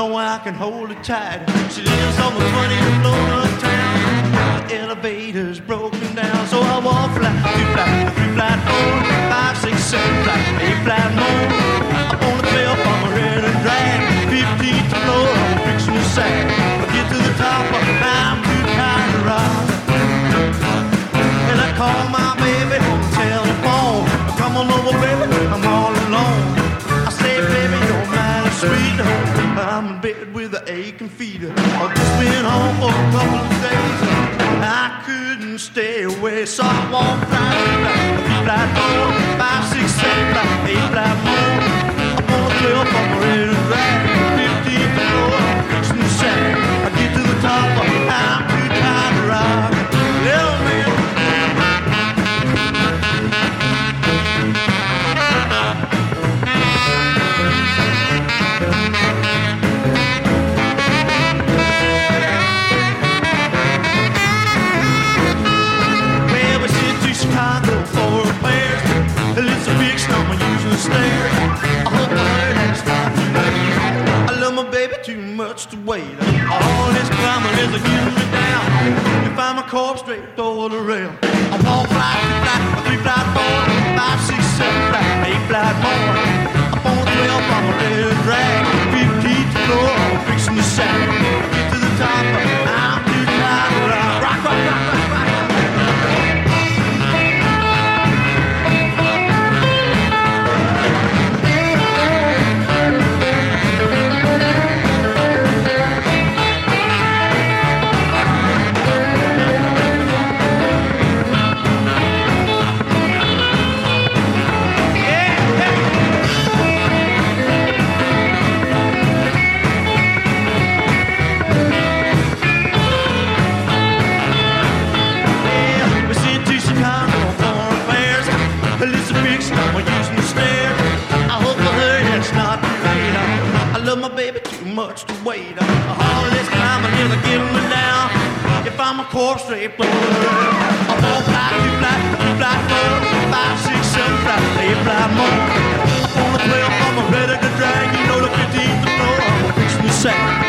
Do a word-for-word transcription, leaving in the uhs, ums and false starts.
know I can hold it tight. She lives on the twentieth floor of town. The elevator's broken down, so I walk flat, two flat, three flat, four, five, six, seven flat, eight flat more. Up on the twelfth, I'm ready to drag. fifteenth floor, I'm fixing the sack. I get to the top, I'm too tired to ride. And I call my baby on the telephone. Come on over, baby, I'm all alone. I say, baby, you're mighty sweet. I'm in bed with an aching feet. I've just been home for a couple of days. I couldn't stay away, so I walked right back. Three flat four, five, six, seven, flat, eight flat more. I'm on the cliff, I'm ready to drag. Fifteenth floor, I'm fixing the sack. I get to the top, I'm too tired to ride. Little man. Chicago for repairs. It's a big storm, I'm using the stairs. I hope I heard that stop too late. I love my baby too much to wait. All this climbing is getting me down. You find my corpse straight over the rail. I walk flat, two flat, three flat, four, five, six, seven flat, eight flat more. Up on the twelve, I'm ready to drag. fifteenth floor, I'm fixing the sack. Get to the top, I'm too tired to rock, rock, rock, rock, rock, rock. Much to wait. All this climbing is getting me down. If I'm a corpse straight floor, I walk flat, two flat, three flat, four, five, six, seven flat, eight flat more. Up on the twelfth, I'm ready to drag. You know the fifteenth floor, I'm fixing the sack.